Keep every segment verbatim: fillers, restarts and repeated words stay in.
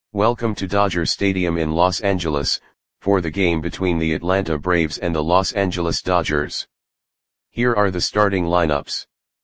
Welcome to Dodger Stadium in Los Angeles, for the game between the Atlanta Braves and the Los Angeles Dodgers. Here are the starting lineups.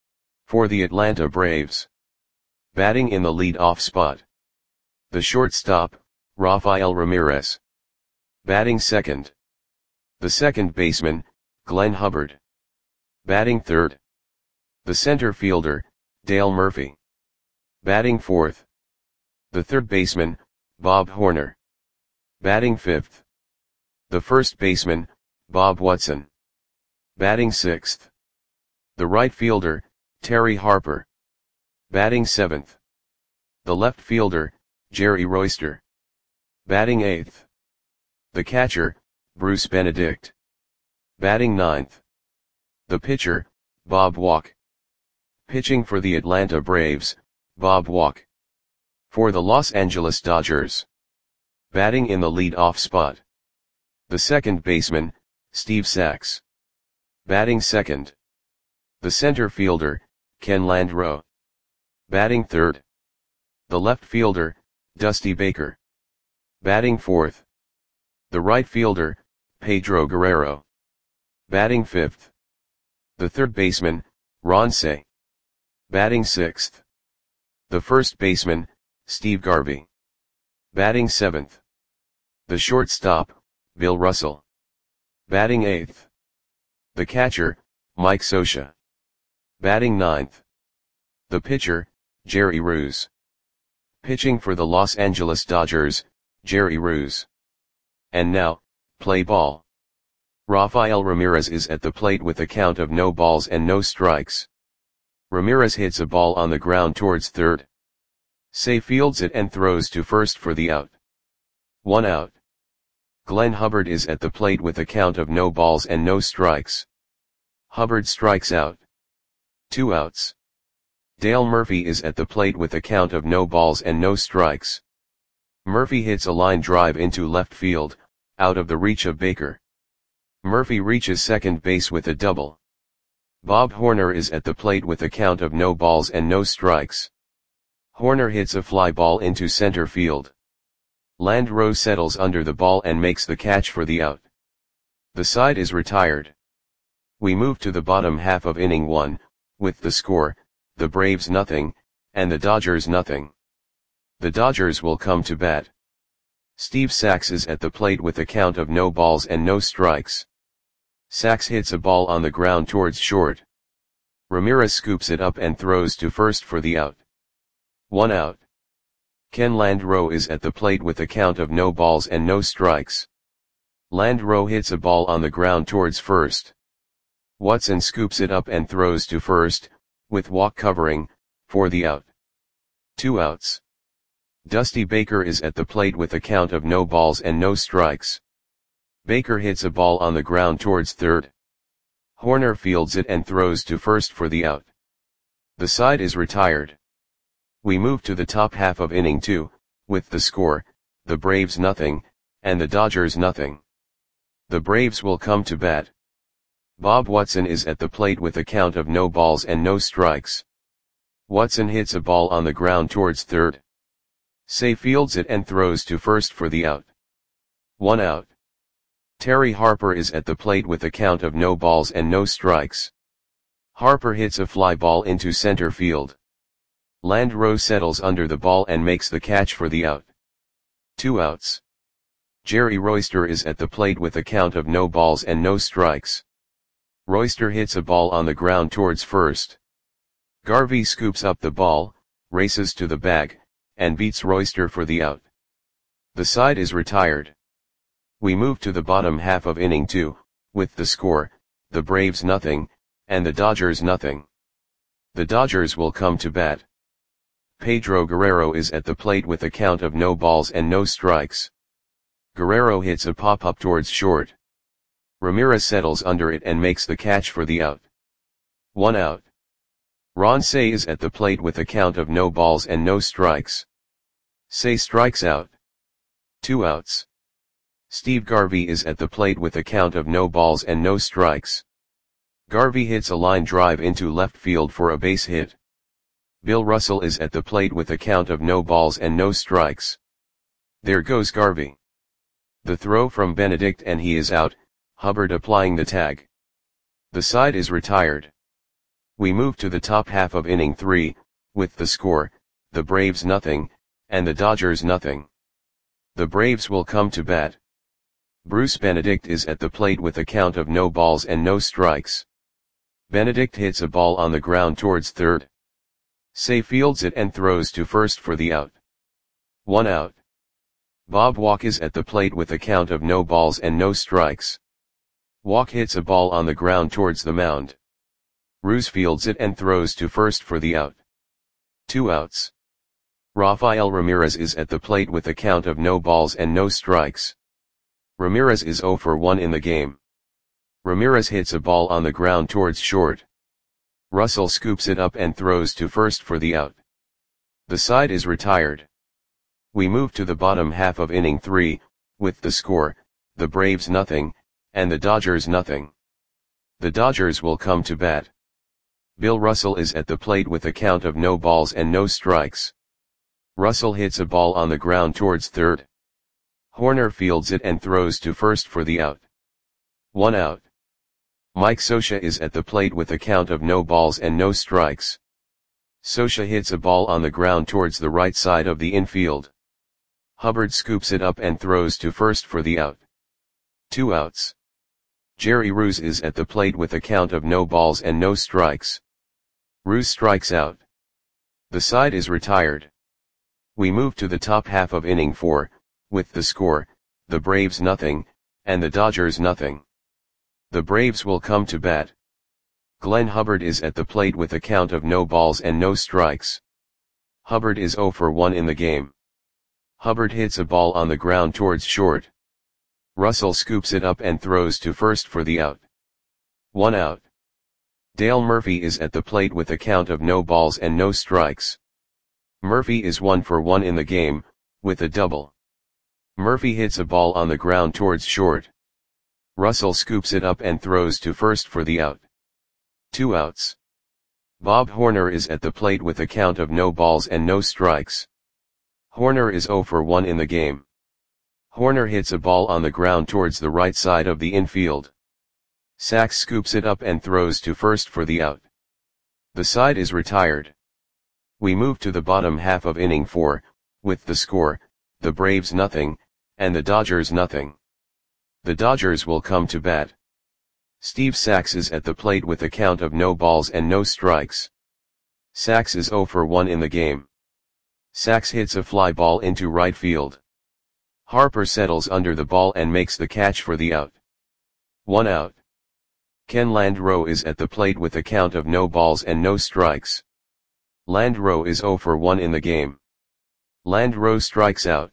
For the Atlanta Braves. Batting in the lead-off spot. The shortstop, Rafael Ramirez. Batting second. The second baseman, Glenn Hubbard. Batting third. The center fielder, Dale Murphy. Batting fourth. The third baseman, Bob Horner. Batting fifth. The first baseman, Bob Watson. Batting sixth. The right fielder, Terry Harper. Batting seventh. The left fielder, Jerry Royster. Batting eighth. The catcher, Bruce Benedict. Batting ninth. The pitcher, Bob Walk. Pitching for the Atlanta Braves, Bob Walk. For the Los Angeles Dodgers. Batting in the lead-off spot. The second baseman, Steve Sax. Batting second. The center fielder, Ken Landreaux. Batting third. The left fielder, Dusty Baker. Batting fourth. The right fielder, Pedro Guerrero. Batting fifth. The third baseman, Ron Cey. Batting sixth. The first baseman, Steve Garvey. Batting seventh. The shortstop, Bill Russell. Batting eighth. The catcher, Mike Scioscia. Batting ninth. The pitcher, Jerry Roos. Pitching for the Los Angeles Dodgers, Jerry Roos. And now, play ball. Rafael Ramirez is at the plate with a count of no balls and no strikes. Ramirez hits a ball on the ground towards third. Cey fields it and throws to first for the out. One out. Glenn Hubbard is at the plate with a count of no balls and no strikes. Hubbard strikes out. Two outs. Dale Murphy is at the plate with a count of no balls and no strikes. Murphy hits a line drive into left field, out of the reach of Baker. Murphy reaches second base with a double. Bob Horner is at the plate with a count of no balls and no strikes. Horner hits a fly ball into center field. Landreaux settles under the ball and makes the catch for the out. The side is retired. We move to the bottom half of inning one, with the score, the Braves nothing, and the Dodgers nothing. The Dodgers will come to bat. Steve Sax is at the plate with a count of no balls and no strikes. Sax hits a ball on the ground towards short. Ramirez scoops it up and throws to first for the out. One out. Ken Landreaux is at the plate with a count of no balls and no strikes. Landreaux hits a ball on the ground towards first. Watson scoops it up and throws to first, with Walk covering, for the out. Two outs. Dusty Baker is at the plate with a count of no balls and no strikes. Baker hits a ball on the ground towards third. Horner fields it and throws to first for the out. The side is retired. We move to the top half of inning two, with the score, the Braves nothing, and the Dodgers nothing. The Braves will come to bat. Bob Watson is at the plate with a count of no balls and no strikes. Watson hits a ball on the ground towards third. Cey fields it and throws to first for the out. One out. Terry Harper is at the plate with a count of no balls and no strikes. Harper hits a fly ball into center field. Landreaux settles under the ball and makes the catch for the out. Two outs. Jerry Royster is at the plate with a count of no balls and no strikes. Royster hits a ball on the ground towards first. Garvey scoops up the ball, races to the bag, and beats Royster for the out. The side is retired. We move to the bottom half of inning two, with the score, the Braves nothing, and the Dodgers nothing. The Dodgers will come to bat. Pedro Guerrero is at the plate with a count of no balls and no strikes. Guerrero hits a pop-up towards short. Ramirez settles under it and makes the catch for the out. One out. Ron Cey is at the plate with a count of no balls and no strikes. Cey strikes out. Two outs. Steve Garvey is at the plate with a count of no balls and no strikes. Garvey hits a line drive into left field for a base hit. Bill Russell is at the plate with a count of no balls and no strikes. There goes Garvey. The throw from Benedict and he is out, Hubbard applying the tag. The side is retired. We move to the top half of inning three, with the score, the Braves nothing, and the Dodgers nothing. The Braves will come to bat. Bruce Benedict is at the plate with a count of no balls and no strikes. Benedict hits a ball on the ground towards third. Say fields it and throws to first for the out. One out. Bob Walk is at the plate with a count of no balls and no strikes. Walk hits a ball on the ground towards the mound. Ruse fields it and throws to first for the out. Two outs. Rafael Ramirez is at the plate with a count of no balls and no strikes. Ramirez is oh for one in the game. Ramirez hits a ball on the ground towards short. Russell scoops it up and throws to first for the out. The side is retired. We move to the bottom half of inning three, with the score, the Braves nothing, and the Dodgers nothing. The Dodgers will come to bat. Bill Russell is at the plate with a count of no balls and no strikes. Russell hits a ball on the ground towards third. Horner fields it and throws to first for the out. One out. Mike Scioscia is at the plate with a count of no balls and no strikes. Scioscia hits a ball on the ground towards the right side of the infield. Hubbard scoops it up and throws to first for the out. Two outs. Jerry Ruse is at the plate with a count of no balls and no strikes. Ruse strikes out. The side is retired. We move to the top half of inning four, with the score, the Braves nothing, and the Dodgers nothing. The Braves will come to bat. Glenn Hubbard is at the plate with a count of no balls and no strikes. Hubbard is oh for one in the game. Hubbard hits a ball on the ground towards short. Russell scoops it up and throws to first for the out. One out. Dale Murphy is at the plate with a count of no balls and no strikes. Murphy is one for one in the game, with a double. Murphy hits a ball on the ground towards short. Russell scoops it up and throws to first for the out. Two outs. Bob Horner is at the plate with a count of no balls and no strikes. Horner is oh for one in the game. Horner hits a ball on the ground towards the right side of the infield. Sachs scoops it up and throws to first for the out. The side is retired. We move to the bottom half of inning four, with the score, the Braves nothing, and the Dodgers nothing. The Dodgers will come to bat. Steve Sachs is at the plate with a count of no balls and no strikes. Sachs is oh for one in the game. Sachs hits a fly ball into right field. Harper settles under the ball and makes the catch for the out. One out. Ken Landreau is at the plate with a count of no balls and no strikes. Landreau is oh for one in the game. Landreau strikes out.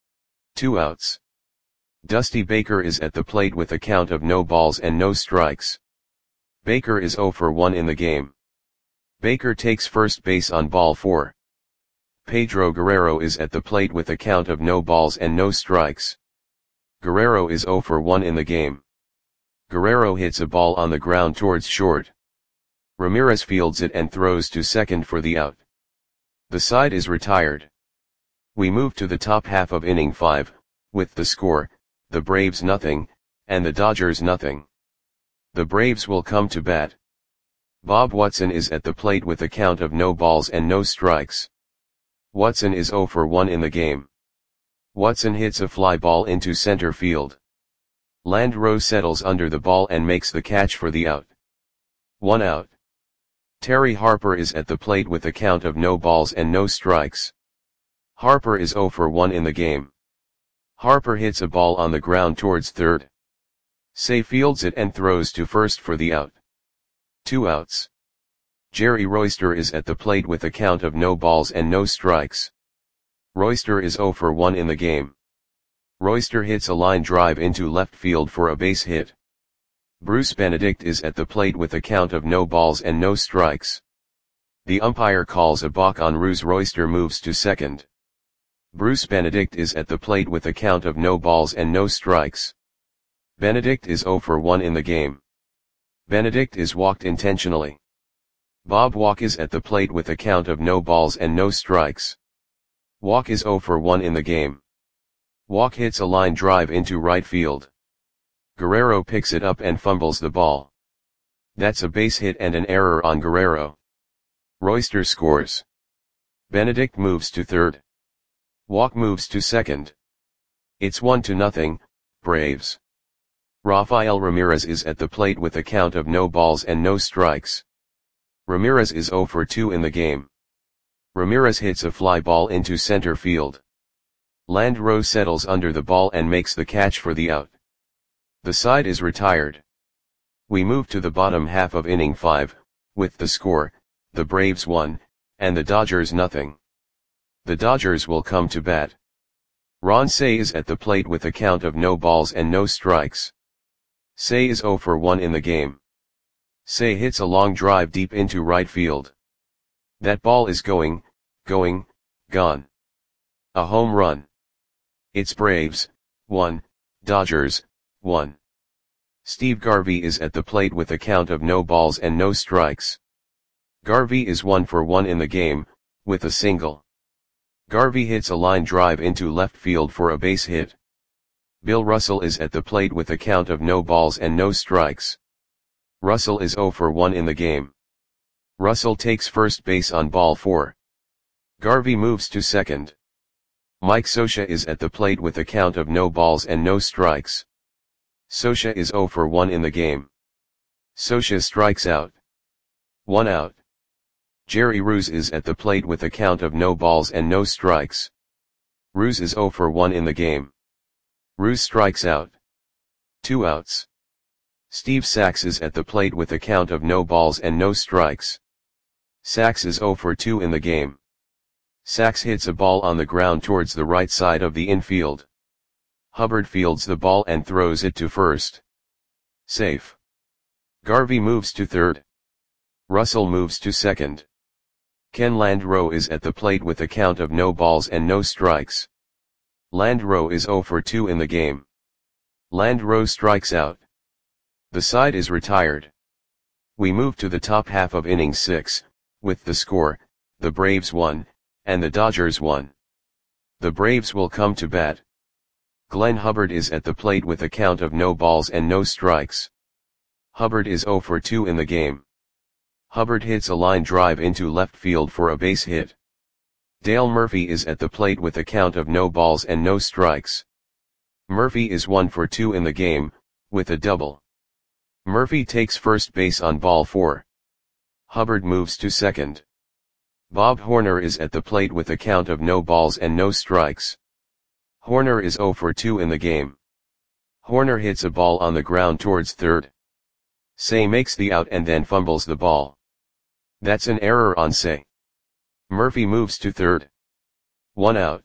Two outs. Dusty Baker is at the plate with a count of no balls and no strikes. Baker is oh for one in the game. Baker takes first base on ball four. Pedro Guerrero is at the plate with a count of no balls and no strikes. Guerrero is oh for one in the game. Guerrero hits a ball on the ground towards short. Ramirez fields it and throws to second for the out. The side is retired. We move to the top half of inning five, with the score, the Braves nothing, and the Dodgers nothing. The Braves will come to bat. Bob Watson is at the plate with a count of no balls and no strikes. Watson is oh for one in the game. Watson hits a fly ball into center field. Landreau settles under the ball and makes the catch for the out. One out. Terry Harper is at the plate with a count of no balls and no strikes. Harper is oh for one in the game. Harper hits a ball on the ground towards third. Say fields it and throws to first for the out. Two outs. Jerry Royster is at the plate with a count of no balls and no strikes. Royster is oh for one in the game. Royster hits a line drive into left field for a base hit. Bruce Benedict is at the plate with a count of no balls and no strikes. The umpire calls a balk on Ruse. Royster moves to second. Bruce Benedict is at the plate with a count of no balls and no strikes. Benedict is oh for one in the game. Benedict is walked intentionally. Bob Walk is at the plate with a count of no balls and no strikes. Walk is oh for one in the game. Walk hits a line drive into right field. Guerrero picks it up and fumbles the ball. That's a base hit and an error on Guerrero. Royster scores. Benedict moves to third. Walk moves to second. It's one to nothing, Braves. Rafael Ramirez is at the plate with a count of no balls and no strikes. Ramirez is zero for two in the game. Ramirez hits a fly ball into center field. Landreau settles under the ball and makes the catch for the out. The side is retired. We move to the bottom half of inning five, with the score, the Braves one, and the Dodgers nothing. The Dodgers will come to bat. Ron Cey is at the plate with a count of no balls and no strikes. Cey is zero for one in the game. Cey hits a long drive deep into right field. That ball is going, going, gone. A home run. It's Braves, one, Dodgers, one. Steve Garvey is at the plate with a count of no balls and no strikes. Garvey is one for one in the game, with a single. Garvey hits a line drive into left field for a base hit. Bill Russell is at the plate with a count of no balls and no strikes. Russell is zero for one in the game. Russell takes first base on ball four. Garvey moves to second. Mike Scioscia is at the plate with a count of no balls and no strikes. Scioscia is zero for one in the game. Scioscia strikes out. One out. Jerry Ruse is at the plate with a count of no balls and no strikes. Ruse is zero for one in the game. Ruse strikes out. Two outs. Steve Sax is at the plate with a count of no balls and no strikes. Sax is zero for two in the game. Sax hits a ball on the ground towards the right side of the infield. Hubbard fields the ball and throws it to first. Safe. Garvey moves to third. Russell moves to second. Ken Landreau is at the plate with a count of no balls and no strikes. Landreau is zero for two in the game. Landreau strikes out. The side is retired. We move to the top half of inning six, with the score, the Braves one, and the Dodgers one. The Braves will come to bat. Glenn Hubbard is at the plate with a count of no balls and no strikes. Hubbard is zero for two in the game. Hubbard hits a line drive into left field for a base hit. Dale Murphy is at the plate with a count of no balls and no strikes. Murphy is one for two in the game, with a double. Murphy takes first base on ball four. Hubbard moves to second. Bob Horner is at the plate with a count of no balls and no strikes. Horner is zero for two in the game. Horner hits a ball on the ground towards third. Cey makes the out and then fumbles the ball. That's an error on Cey. Murphy moves to third. One out.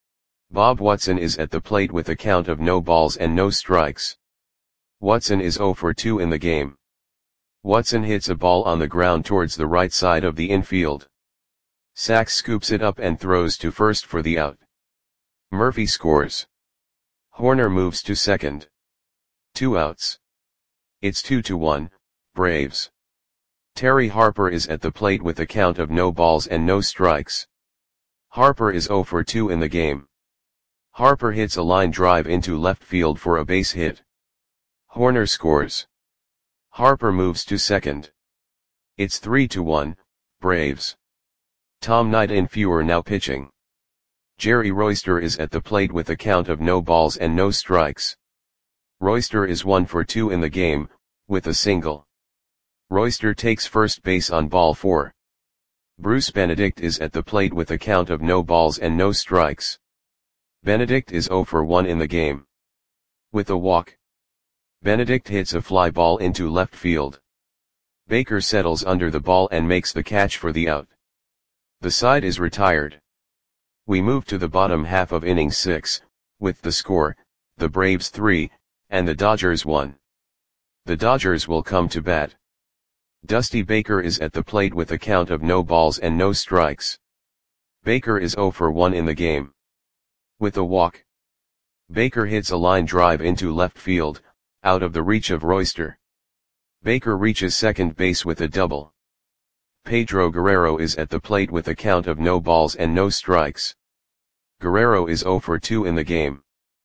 Bob Watson is at the plate with a count of no balls and no strikes. Watson is zero for two in the game. Watson hits a ball on the ground towards the right side of the infield. Sax scoops it up and throws to first for the out. Murphy scores. Horner moves to second. Two outs. It's two to one, Braves. Terry Harper is at the plate with a count of no balls and no strikes. Harper is zero for two in the game. Harper hits a line drive into left field for a base hit. Horner scores. Harper moves to second. It's three to one, Braves. Tom Nightinfuer now pitching. Jerry Royster is at the plate with a count of no balls and no strikes. Royster is one for two in the game, with a single. Royster takes first base on ball four. Bruce Benedict is at the plate with a count of no balls and no strikes. Benedict is zero for one in the game. With a walk. Benedict hits a fly ball into left field. Baker settles under the ball and makes the catch for the out. The side is retired. We move to the bottom half of inning six, with the score, the Braves three, and the Dodgers one. The Dodgers will come to bat. Dusty Baker is at the plate with a count of no balls and no strikes. Baker is zero for one in the game. With a walk. Baker hits a line drive into left field, out of the reach of Royster. Baker reaches second base with a double. Pedro Guerrero is at the plate with a count of no balls and no strikes. Guerrero is zero for two in the game.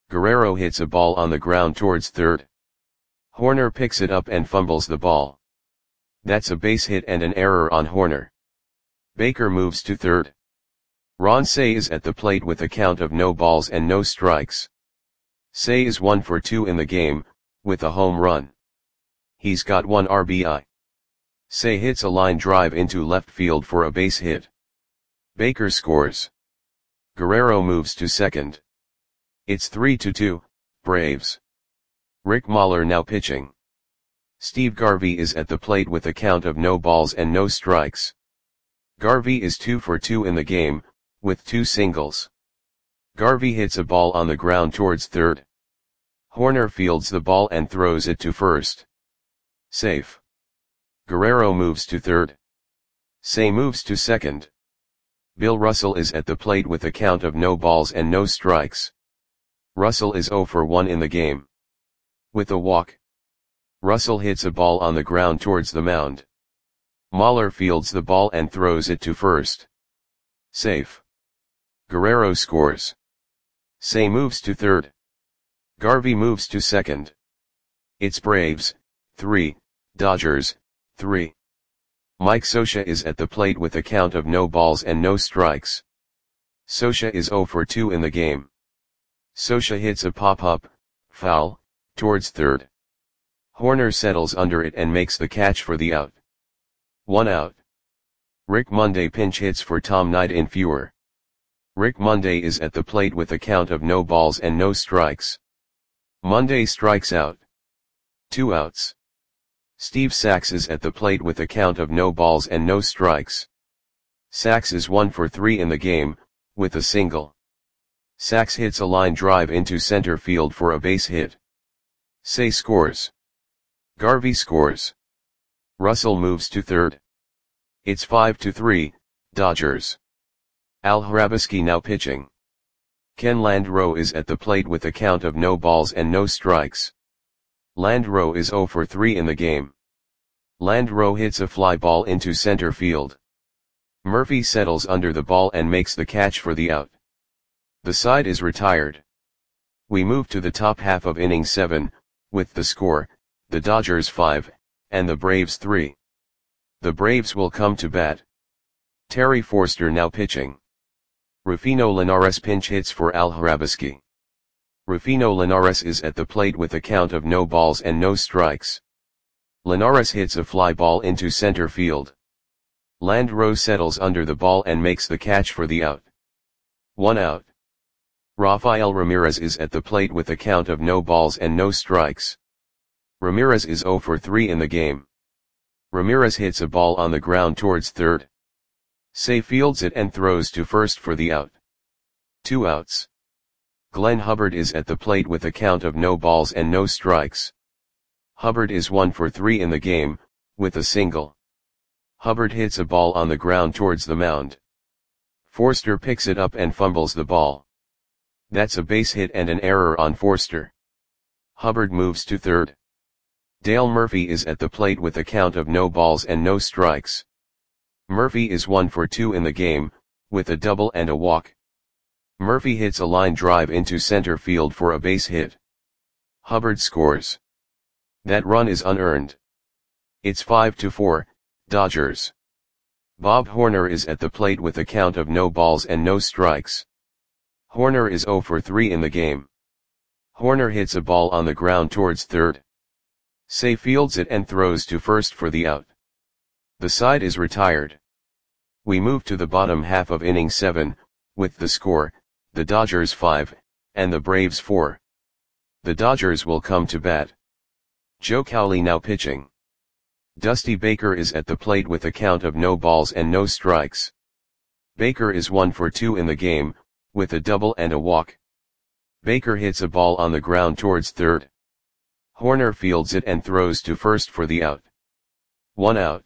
Guerrero hits a ball on the ground towards third. Hoerner picks it up and fumbles the ball. That's a base hit and an error on Hoerner. Baker moves to third. Ron Cey is at the plate with a count of no balls and no strikes. Cey is one for two in the game, with a home run. He's got one R B I. Cey hits a line drive into left field for a base hit. Baker scores. Guerrero moves to second. It's three to two, Braves. Rick Mahler now pitching. Steve Garvey is at the plate with a count of no balls and no strikes. Garvey is two for two in the game, with two singles. Garvey hits a ball on the ground towards third. Hoerner fields the ball and throws it to first. Safe. Guerrero moves to third. Cey moves to second. Bill Russell is at the plate with a count of no balls and no strikes. Russell is zero for one in the game. With a walk. Russell hits a ball on the ground towards the mound. Mahler fields the ball and throws it to first. Safe. Guerrero scores. Cey moves to third. Garvey moves to second. It's Braves, three, Dodgers, three. Mike Scioscia is at the plate with a count of no balls and no strikes. Scioscia is zero for two in the game. Scioscia hits a pop-up, foul, towards third. Hoerner settles under it and makes the catch for the out. One out. Rick Monday pinch hits for Tom Knight in Fewer. Rick Monday is at the plate with a count of no balls and no strikes. Monday strikes out. Two outs. Steve Sax is at the plate with a count of no balls and no strikes. Sax is one for three in the game, with a single. Sax hits a line drive into center field for a base hit. Cey scores. Garvey scores. Russell moves to third. It's five to three, Dodgers. Al Hrabosky now pitching. Ken Landreaux is at the plate with a count of no balls and no strikes. Landreaux is zero for three in the game. Landreaux hits a fly ball into center field. Murphy settles under the ball and makes the catch for the out. The side is retired. We move to the top half of inning seven, with the score, the Dodgers five, and the Braves three. The Braves will come to bat. Terry Forster now pitching. Rufino Linares pinch hits for Al Hrabosky. Rufino Linares is at the plate with a count of no balls and no strikes. Linares hits a fly ball into center field. Landreaux settles under the ball and makes the catch for the out. One out. Rafael Ramirez is at the plate with a count of no balls and no strikes. Ramirez is zero for three in the game. Ramirez hits a ball on the ground towards third. Cey fields it and throws to first for the out. Two outs. Glenn Hubbard is at the plate with a count of no balls and no strikes. Hubbard is one for three in the game, with a single. Hubbard hits a ball on the ground towards the mound. Forster picks it up and fumbles the ball. That's a base hit and an error on Forster. Hubbard moves to third. Dale Murphy is at the plate with a count of no balls and no strikes. Murphy is one for two in the game, with a double and a walk. Murphy hits a line drive into center field for a base hit. Hubbard scores. That run is unearned. It's five to four, Dodgers. Bob Hoerner is at the plate with a count of no balls and no strikes. Hoerner is zero for three in the game. Hoerner hits a ball on the ground towards third. Cey fields it and throws to first for the out. The side is retired. We move to the bottom half of inning seven, with the score, the Dodgers five, and the Braves four. The Dodgers will come to bat. Joe Cowley now pitching. Dusty Baker is at the plate with a count of no balls and no strikes. Baker is one for two in the game, with a double and a walk. Baker hits a ball on the ground towards third. Hoerner fields it and throws to first for the out. One out.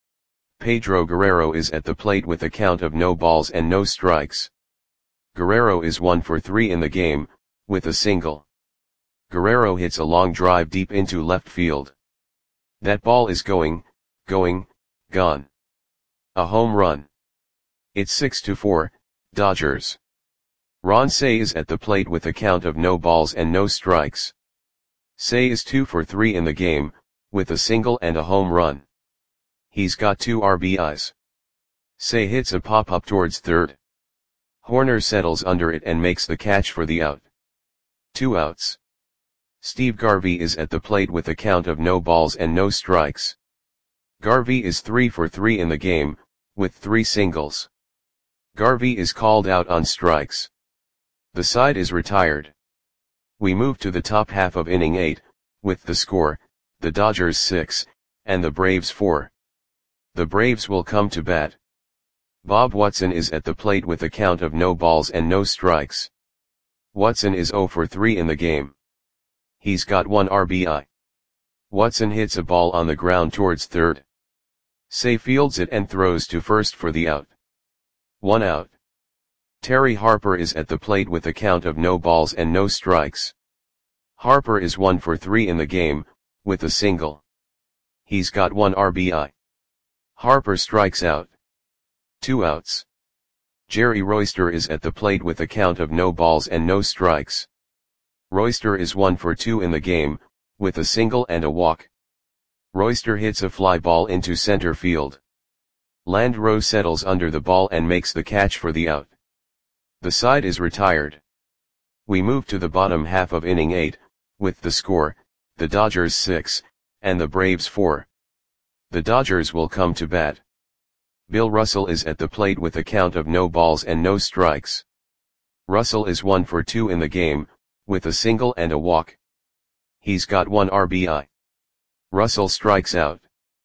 Pedro Guerrero is at the plate with a count of no balls and no strikes. Guerrero is one for three in the game, with a single. Guerrero hits a long drive deep into left field. That ball is going, going, gone. A home run. It's six to four, Dodgers. Ron Cey is at the plate with a count of no balls and no strikes. Cey is two for three in the game, with a single and a home run. He's got two R B Is. Cey hits a pop-up towards third. Horner settles under it and makes the catch for the out. Two outs. Steve Garvey is at the plate with a count of no balls and no strikes. Garvey is three for three in the game, with three singles. Garvey is called out on strikes. The side is retired. We move to the top half of inning eight, with the score, the Dodgers six, and the Braves four. The Braves will come to bat. Bob Watson is at the plate with a count of no balls and no strikes. Watson is zero for three in the game. He's got one R B I. Watson hits a ball on the ground towards third. Cey fields it and throws to first for the out. One out. Terry Harper is at the plate with a count of no balls and no strikes. Harper is one for three in the game, with a single. He's got one R B I. Harper strikes out. Two outs. Jerry Royster is at the plate with a count of no balls and no strikes. Royster is one for two in the game, with a single and a walk. Royster hits a fly ball into center field. Landreaux settles under the ball and makes the catch for the out. The side is retired. We move to the bottom half of inning eight, with the score, the Dodgers six, and the Braves four. The Dodgers will come to bat. Bill Russell is at the plate with a count of no balls and no strikes. Russell is one for two in the game, with a single and a walk. He's got one R B I. Russell strikes out.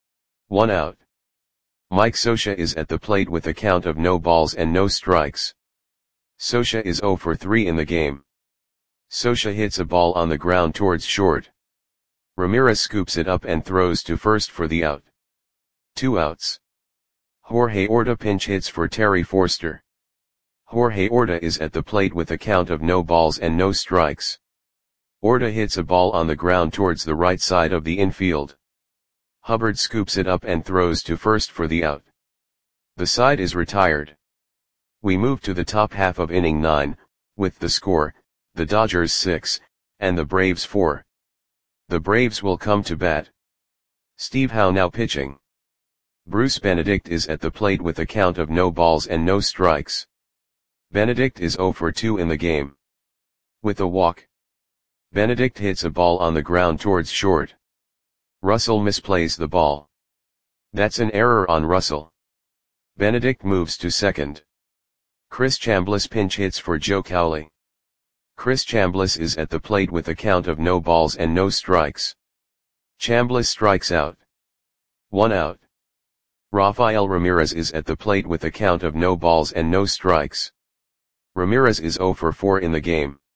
One out. Mike Scioscia is at the plate with a count of no balls and no strikes. Scioscia is zero for three in the game. Scioscia hits a ball on the ground towards short. Ramirez scoops it up and throws to first for the out. Two outs. Jorge Orta pinch hits for Terry Forster. Jorge Orta is at the plate with a count of no balls and no strikes. Orta hits a ball on the ground towards the right side of the infield. Hubbard scoops it up and throws to first for the out. The side is retired. We move to the top half of inning nine, with the score, the Dodgers six, and the Braves four. The Braves will come to bat. Steve Howe now pitching. Bruce Benedict is at the plate with a count of no balls and no strikes. Benedict is zero for two in the game. With a walk. Benedict hits a ball on the ground towards short. Russell misplays the ball. That's an error on Russell. Benedict moves to second. Chris Chambliss pinch hits for Joe Cowley. Chris Chambliss is at the plate with a count of no balls and no strikes. Chambliss strikes out. One out. Rafael Ramirez is at the plate with a count of no balls and no strikes. Ramirez is zero for four in the game.